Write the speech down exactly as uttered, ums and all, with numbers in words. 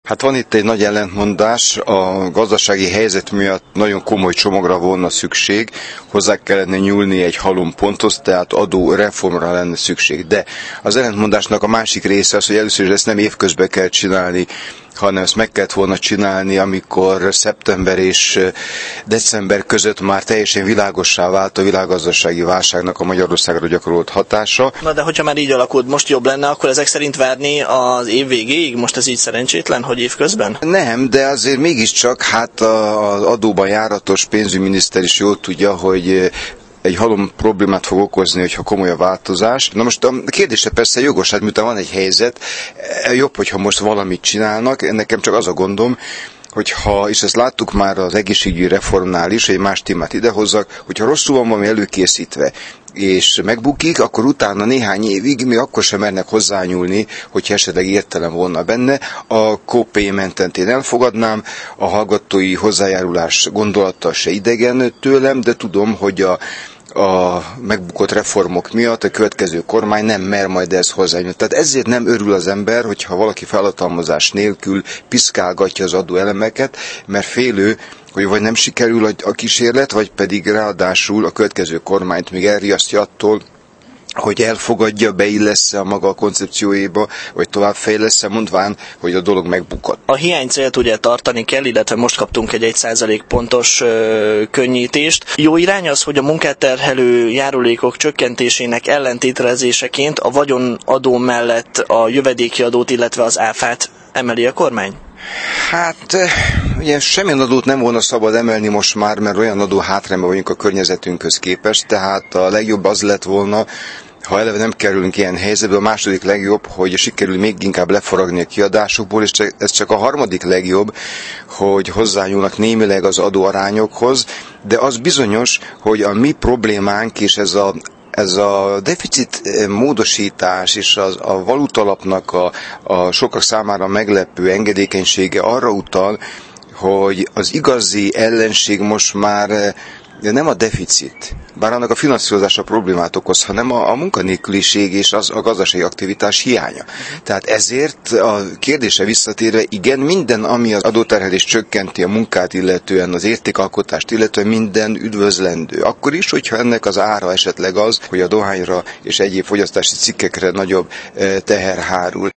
Hát van itt egy nagy ellentmondás, a gazdasági helyzet miatt nagyon komoly csomagra volna szükség, hozzá kellene nyúlni egy halomponthoz, tehát adó reformra lenne szükség. De az ellentmondásnak a másik része az, hogy először is ezt nem évközben kell csinálni, hanem ezt meg kellett volna csinálni, amikor szeptember és december között már teljesen világossá vált a világgazdasági válságnak a Magyarországra gyakorolt hatása. Na de hogyha már így alakult, most jobb lenne, akkor ezek szerint várni az év végéig? Most ez így szerencsétlen, hogy évközben? Nem, de azért mégiscsak hát az adóban járatos pénzügyminiszter is jól tudja, hogy egy halom problémát fog okozni, hogyha komoly a változás. Na most a kérdése persze jogos, hát miután van egy helyzet, jobb, hogyha most valamit csinálnak. Nekem csak az a gondom, hogyha, és ezt láttuk már az egészségügyi reformnál is, egy más témát idehozzak, hogyha rosszul van valami előkészítve, és megbukik, akkor utána néhány évig még akkor sem mernek hozzányúlni, hogyha esetleg értelem volna benne. A co-paymentet én elfogadnám, a hallgatói hozzájárulás gondolata se idegen tőlem, de tudom, hogy a a megbukott reformok miatt a következő kormány nem mer majd ezt hozzányúlni. Tehát ezért nem örül az ember, hogyha valaki felhatalmazás nélkül piszkálgatja az adóelemeket, mert félő, hogy vagy nem sikerül a kísérlet, vagy pedig ráadásul a következő kormányt még elriasztja attól, hogy elfogadja, beillesz-e a maga koncepciójába, vagy továbbfejlesz-e, mondván, hogy a dolog megbukott. A hiánycélt ugye tartani kell, illetve most kaptunk egy egy százalék pontos ö, könnyítést. Jó irány az, hogy a munkát terhelő járulékok csökkentésének ellentételezéseként a vagyonadó mellett a jövedéki adót, illetve az áfát emeli a kormány? Hát, ugye semmilyen adót nem volna szabad emelni most már, mert olyan adó hátrányban vagyunk a környezetünkhöz képest, tehát a legjobb az lett volna, ha eleve nem kerülünk ilyen helyzetbe, a második legjobb, hogy sikerül még inkább lefaragni a kiadásokból, és ez csak a harmadik legjobb, hogy hozzányúlnak némileg az adóarányokhoz, de az bizonyos, hogy a mi problémánk és ez a Ez a deficit módosítás és az, a valutalapnak a, a sokak számára meglepő engedékenysége arra utal, hogy az igazi ellenség most már nem a deficit, bár annak a finanszírozása problémát okoz, hanem a, a munkanélküliség és az, a gazdasági aktivitás hiánya. Tehát ezért a kérdése visszatérve, igen, minden, ami az adóterhelést csökkenti a munkát illetően, az értékalkotást illetően, minden üdvözlendő. Akkor is, hogyha ennek az ára esetleg az, hogy a dohányra és egyéb fogyasztási cikkekre nagyobb teher hárul.